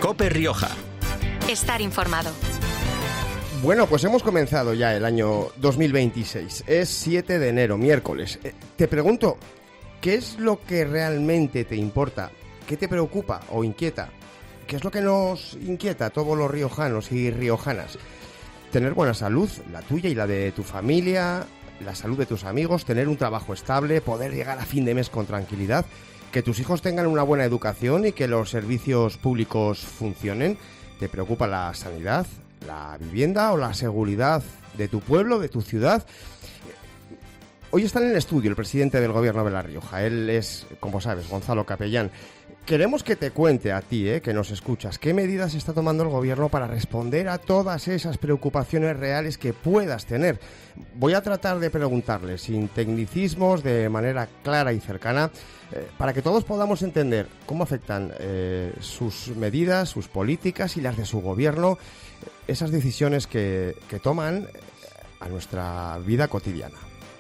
COPE Rioja. Estar informado. Bueno, pues hemos comenzado ya el año 2026. Es 7 de enero, miércoles. Te pregunto, ¿qué es lo que realmente te importa? ¿Qué te preocupa o inquieta? ¿Qué es lo que nos inquieta a todos los riojanos y riojanas? Tener buena salud, la tuya y la de tu familia, la salud de tus amigos, tener un trabajo estable, poder llegar a fin de mes con tranquilidad, que tus hijos tengan una buena educación y que los servicios públicos funcionen. ¿Te preocupa la sanidad, la vivienda o la seguridad de tu pueblo, de tu ciudad? Hoy está en el estudio el presidente del Gobierno de La Rioja. Él es, como sabes, Gonzalo Capellán. Queremos que te cuente a ti, que nos escuchas, qué medidas está tomando el Gobierno para responder a todas esas preocupaciones reales que puedas tener. Voy a tratar de preguntarle sin tecnicismos, de manera clara y cercana, para que todos podamos entender cómo afectan sus medidas, sus políticas y las de su Gobierno, esas decisiones que toman a nuestra vida cotidiana.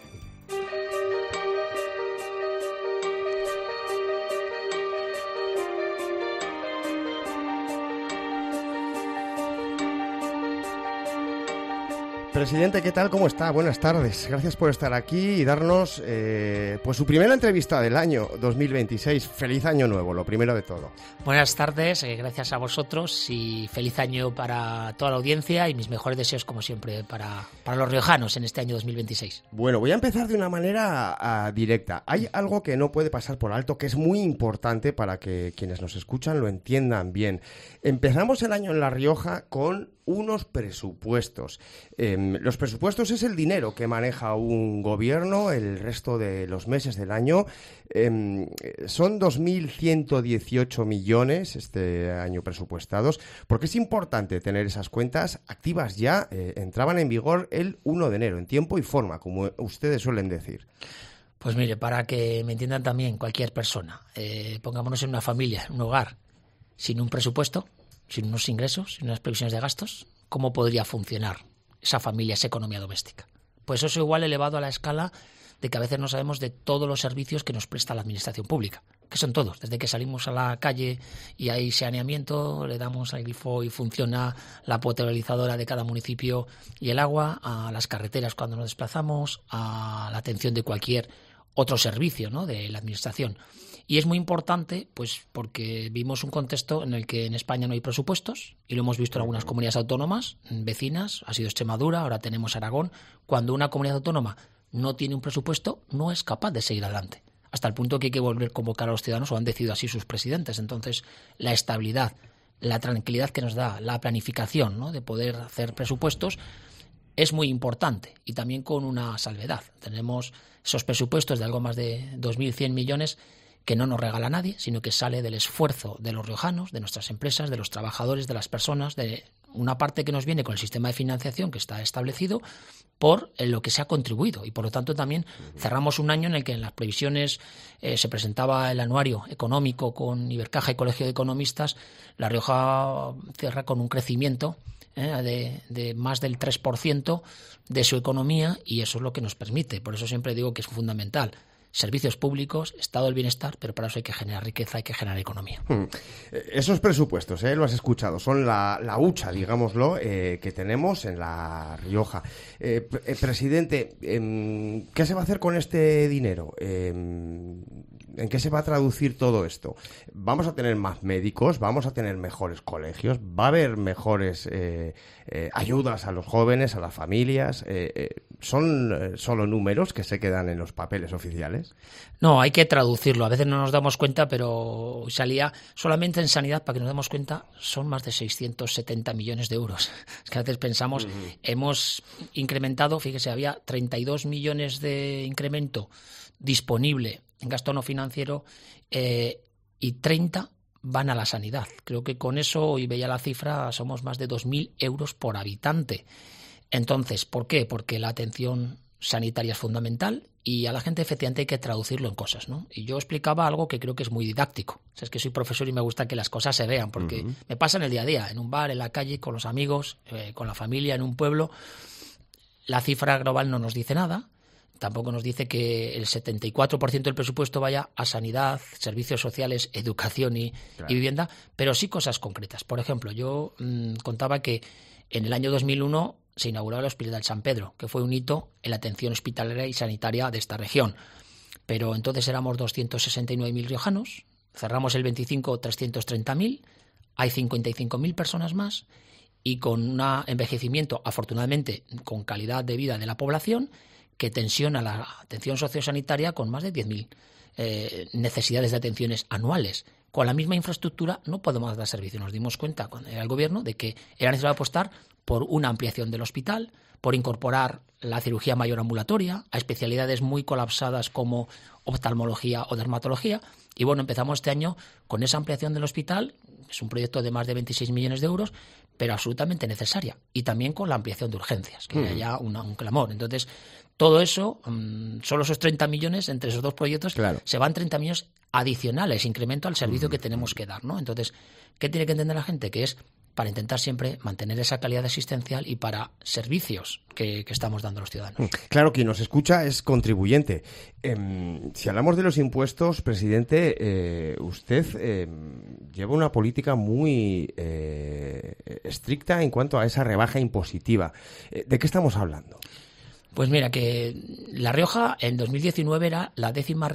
Presidente, ¿qué tal? ¿Cómo está? Buenas tardes. Gracias por estar aquí y darnos pues su primera entrevista del año 2026. Feliz año nuevo, lo primero de todo. Buenas tardes, gracias a vosotros y feliz año para toda la audiencia y mis mejores deseos, como siempre, para los riojanos en este año 2026. Bueno, voy a empezar de una manera directa. Hay algo que no puede pasar por alto, que es muy importante para que quienes nos escuchan lo entiendan bien. Empezamos el año en La Rioja con unos presupuestos. Los presupuestos es el dinero que maneja un gobierno el resto de los meses del año. Son 2.118 millones este año presupuestados, porque es importante tener esas cuentas activas ya. Entraban en vigor el 1 de enero, en tiempo y forma, como ustedes suelen decir. Pues mire, para que me entiendan también cualquier persona, pongámonos en una familia, en un hogar, sin un presupuesto, sin unos ingresos, sin unas previsiones de gastos, ¿cómo podría funcionar esa familia, esa economía doméstica? Pues eso igual elevado a la escala de que a veces no sabemos de todos los servicios que nos presta la administración pública, que son todos, desde que salimos a la calle y hay saneamiento, le damos al grifo y funciona la potabilizadora de cada municipio y el agua, a las carreteras cuando nos desplazamos, a la atención de cualquier otro servicio, ¿no?, de la administración. Y es muy importante, pues, porque vimos un contexto en el que en España no hay presupuestos, y lo hemos visto en algunas comunidades autónomas vecinas, ha sido Extremadura, ahora tenemos Aragón. Cuando una comunidad autónoma no tiene un presupuesto, no es capaz de seguir adelante, hasta el punto que hay que volver a convocar a los ciudadanos, o han decidido así sus presidentes. Entonces, la estabilidad, la tranquilidad que nos da la planificación, ¿no?, de poder hacer presupuestos, es muy importante, y también con una salvedad. Tenemos esos presupuestos de algo más de 2.100 millones que no nos regala nadie, sino que sale del esfuerzo de los riojanos, de nuestras empresas, de los trabajadores, de las personas, de una parte que nos viene con el sistema de financiación que está establecido por lo que se ha contribuido. Y por lo tanto también cerramos un año en el que en las previsiones se presentaba el anuario económico con Ibercaja y Colegio de Economistas. La Rioja cierra con un crecimiento de más del 3% de su economía, y eso es lo que nos permite. Por eso siempre digo que es fundamental. Servicios públicos, estado del bienestar, pero para eso hay que generar riqueza, hay que generar economía. Esos presupuestos, lo has escuchado, son la hucha, digámoslo, que tenemos en La Rioja. Presidente, ¿qué se va a hacer con este dinero? ¿En qué se va a traducir todo esto? ¿Vamos a tener más médicos? ¿Vamos a tener mejores colegios? ¿Va a haber mejores ayudas a los jóvenes, a las familias? ¿Son solo números que se quedan en los papeles oficiales? No, hay que traducirlo. A veces no nos damos cuenta, pero salía solamente en sanidad, para que nos demos cuenta, son más de 670 millones de euros. Es que a veces pensamos, hemos incrementado, fíjese, había 32 millones de incremento disponible en gasto no financiero, y 30 van a la sanidad. Creo que con eso, hoy veía la cifra, somos más de 2.000 euros por habitante. Entonces, ¿por qué? Porque la atención sanitaria es fundamental y a la gente efectivamente hay que traducirlo en cosas, ¿no? Y yo explicaba algo que creo que es muy didáctico. O sea, es que soy profesor y me gusta que las cosas se vean, porque me pasa en el día a día, en un bar, en la calle, con los amigos, con la familia, en un pueblo. La cifra global no nos dice nada. tampoco nos dice que el 74% del presupuesto vaya a sanidad, servicios sociales, educación y vivienda, pero sí cosas concretas. Por ejemplo, yo contaba que en el año 2001 se inauguró el Hospital San Pedro, que fue un hito en la atención hospitalaria y sanitaria de esta región. Pero entonces éramos 269.000 riojanos, cerramos el 25, 330.000, hay 55.000 personas más y con un envejecimiento, afortunadamente, con calidad de vida de la población, que tensiona la atención sociosanitaria con más de 10.000 necesidades de atenciones anuales. Con la misma infraestructura no podemos dar servicio. Nos dimos cuenta cuando era el gobierno de que era necesario apostar por una ampliación del hospital, por incorporar la cirugía mayor ambulatoria a especialidades muy colapsadas como oftalmología o dermatología. Y bueno, empezamos este año con esa ampliación del hospital. Es un proyecto de más de 26 millones de euros, pero absolutamente necesaria. Y también con la ampliación de urgencias, que era ya un clamor. Entonces, todo eso, solo esos 30 millones, entre esos dos proyectos, se van 30 millones adicionales, incremento al servicio que tenemos que dar, ¿no? Entonces, ¿qué tiene que entender la gente? Que es para intentar siempre mantener esa calidad asistencial y para servicios que estamos dando a los ciudadanos. Claro, quien nos escucha es contribuyente. Si hablamos de los impuestos, presidente, usted lleva una política muy estricta en cuanto a esa rebaja impositiva. ¿De qué estamos hablando? Pues mira, que La Rioja en 2019 era la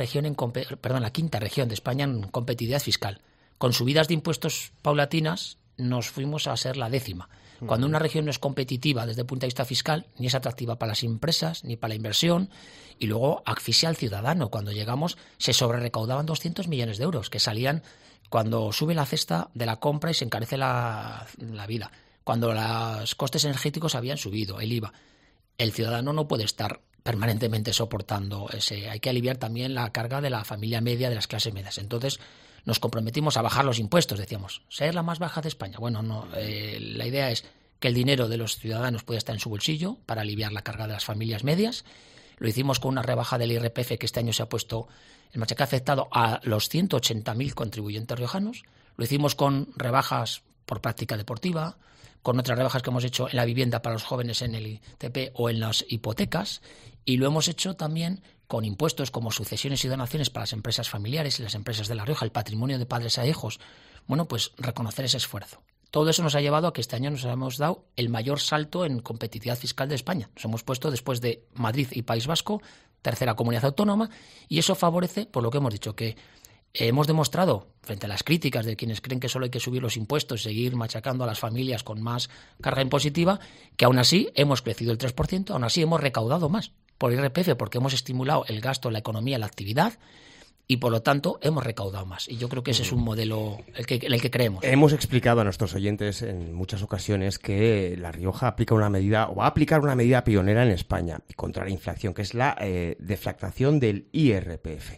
la quinta región de España en competitividad fiscal. Con subidas de impuestos paulatinas nos fuimos a ser la 10ª. Cuando una región no es competitiva desde el punto de vista fiscal, ni es atractiva para las empresas, ni para la inversión, y luego asfixia al ciudadano. Cuando llegamos se sobrerrecaudaban 200 millones de euros, que salían cuando sube la cesta de la compra y se encarece la vida, cuando los costes energéticos habían subido, el IVA. El ciudadano no puede estar permanentemente soportando ese. Hay que aliviar también la carga de la familia media, de las clases medias. Entonces nos comprometimos a bajar los impuestos, decíamos, ser la más baja de España. Bueno, no, la idea es que el dinero de los ciudadanos pueda estar en su bolsillo para aliviar la carga de las familias medias. Lo hicimos con una rebaja del IRPF que este año se ha puesto en marcha, que ha afectado a los 180.000 contribuyentes riojanos. Lo hicimos con rebajas por práctica deportiva, con otras rebajas que hemos hecho en la vivienda para los jóvenes en el ITP o en las hipotecas, y lo hemos hecho también con impuestos como sucesiones y donaciones para las empresas familiares y las empresas de La Rioja, el patrimonio de padres a hijos. Bueno, pues reconocer ese esfuerzo. Todo eso nos ha llevado a que este año nos hemos dado el mayor salto en competitividad fiscal de España. Nos hemos puesto, después de Madrid y País Vasco, tercera comunidad autónoma, y eso favorece, por lo que hemos dicho, que hemos demostrado, frente a las críticas de quienes creen que solo hay que subir los impuestos y seguir machacando a las familias con más carga impositiva, que aún así hemos crecido el 3%, aún así hemos recaudado más por IRPF, porque hemos estimulado el gasto, la economía, la actividad, y por lo tanto hemos recaudado más. Y yo creo que ese es un modelo en el que creemos. Hemos explicado a nuestros oyentes en muchas ocasiones que La Rioja aplica una medida, o va a aplicar una medida pionera en España contra la inflación, que es la deflactación del IRPF.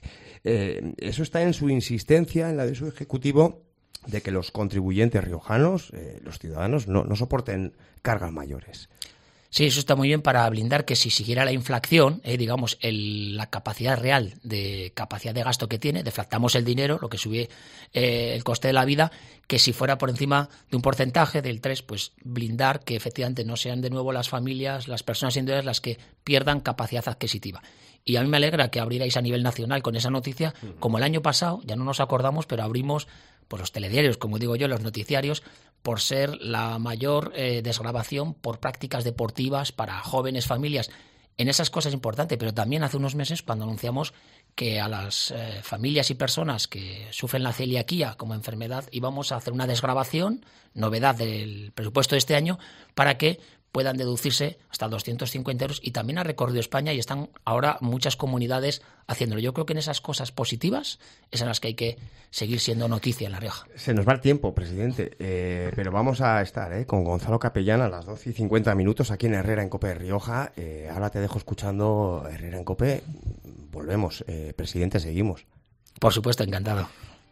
Eso está en su insistencia, en la de su ejecutivo, de que los contribuyentes riojanos, los ciudadanos, no soporten cargas mayores. Sí, eso está muy bien para blindar que si siguiera la inflación, digamos, la capacidad real de capacidad de gasto que tiene, deflactamos el dinero, lo que sube el coste de la vida, que si fuera por encima de un porcentaje del 3, pues blindar que efectivamente no sean de nuevo las familias, las personas individuales las que pierdan capacidad adquisitiva. Y a mí me alegra que abrierais a nivel nacional con esa noticia, como el año pasado, ya no nos acordamos, pero abrimos pues los telediarios, como digo yo, los noticiarios, por ser la mayor desgravación por prácticas deportivas para jóvenes familias. En esas cosas importantes, pero también hace unos meses cuando anunciamos que a las familias y personas que sufren la celiaquía como enfermedad íbamos a hacer una desgravación, novedad del presupuesto de este año, para que puedan deducirse hasta 250 euros, y también ha recorrido España y están ahora muchas comunidades haciéndolo. Yo creo que en esas cosas positivas es en las que hay que seguir siendo noticia en La Rioja. Se nos va el tiempo, presidente, pero vamos a estar con Gonzalo Capellán a las 12:50 aquí en Herrera en COPE de Rioja. Ahora te dejo escuchando Herrera en COPE. Volvemos, presidente, seguimos. Por supuesto, encantado.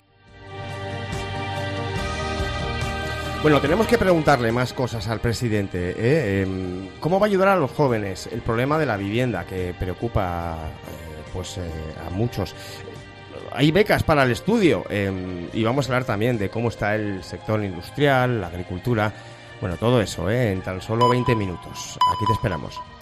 Bueno, tenemos que preguntarle más cosas al presidente. ¿Cómo va a ayudar a los jóvenes? El problema de la vivienda que preocupa a muchos. Hay becas para el estudio y vamos a hablar también de cómo está el sector industrial, la agricultura. Bueno, todo eso en tan solo 20 minutos. Aquí te esperamos.